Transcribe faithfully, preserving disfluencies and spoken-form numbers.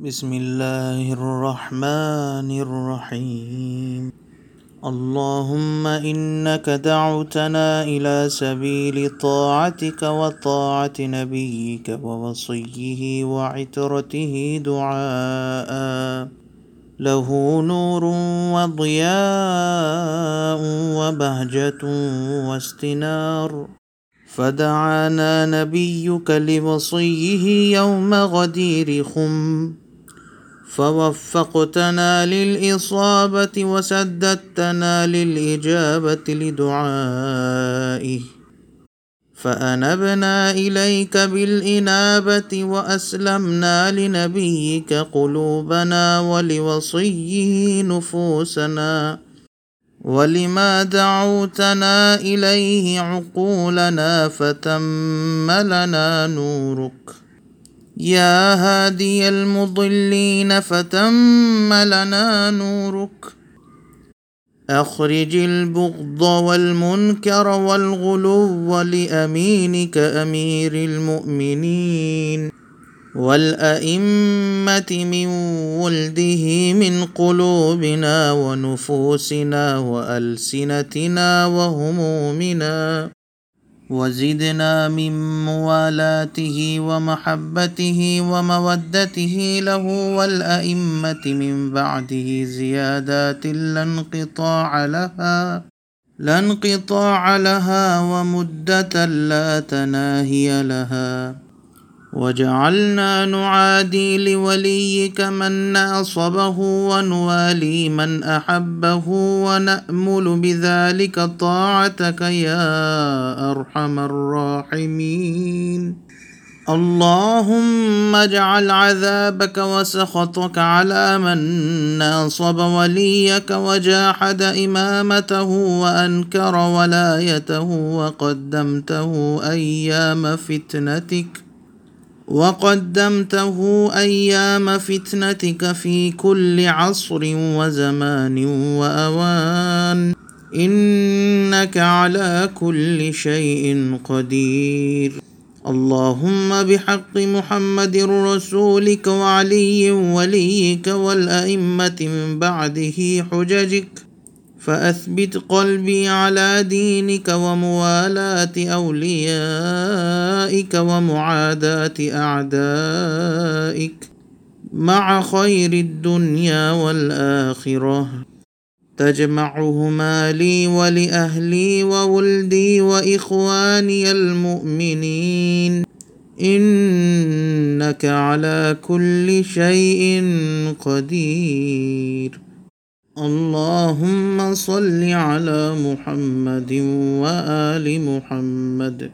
बिस्मिल्लाहिर्रहमानिर्रहीम। अल्लाहुम्मा इन्नका दअउतना इला सबीली ताअतिका व ताअति नबिय्यिका व वसिय्यिहि व इतरतिहि दुआआ लहू नूरुन व ज़ियाउन व बहजतुन व इस्तिनार फदआना नबिय्युका लिवसिय्यिहि यौम गदीर खुम फवफ़्फ़क़तना लिलइसाबति वसद्ददतना लिलइजाबति लिदुआइहि फ़अनबना इलैका बिलइनाबति वअस्लमना लिनबिय्यिका क़ुलूबना वलिवसिय्यिहि नुफ़ूसना वलिमा दअउतना इलैहि उक़ूलना फ़तम्म लना नूरुक या हादियल मुज़िल्लीन फ़तम्म लना नूरुक अख़रिजिल बुग़्ज़ वल मुनकर वल ग़ुलुव्व लिअमीनिक अमीरिल मुअमिनीन वल अइम्मति मिन वल्दिहि मिन क़ुलूबिना व नुफ़ूसिना व अल्सिनतिना व हुमूमिना वज़िदना मिन मुवालातिहि व महब्बतिहि व मवद्दतिहि लहू वल अइम्मति मिन बअदिहि ज़ियादातिन ला इंक़िताअ लहा ला इंक़िताअ लहा व मुद्दतन ला तनाहिय लहा वजअलना नुआदी लिवलिय्यिक मन नासबहु व नुवाली मन अहब्बहु व नअमुलु बिज़ालिक ताअतक या अरहमर राहिमीन। अल्लाहुम्मा अजअल अज़ाबक व सख़तक अला मन नासब वलिय्यक व जाहद इमामतहु व अनकर वलायतहु व क़द्दमतहु अय्याम फितनतिक वक़द्दमतहु अय्याम फितनतिक फ़ी कुल्लि अस्रिन व ज़मानिन व अवान इन्नका अला कुल्लि शैइन क़दीर। अल्लाहुम्मा बिहक़्क़ि मुहम्मदिर रसूलिक व अलिय्यिन वलिय्यिक वल अइम्मति मिन बअदिहि हुजजिक फ़अस्बित क़ल्बी अला दीनिक व मुवालाति औलियाइक व मुआदाति अअदाइक मअ ख़ैरिद दुनिया वल आख़िरह तजमअहुमा ली व लिअहली व वल्दी व इख़वानियल मुअमिनीन इन्नका अला कुल्लि शैइन क़दीर। अल्लाहुम्मा सल्लि अला मुहम्मदिन व आलि मुहम्मद।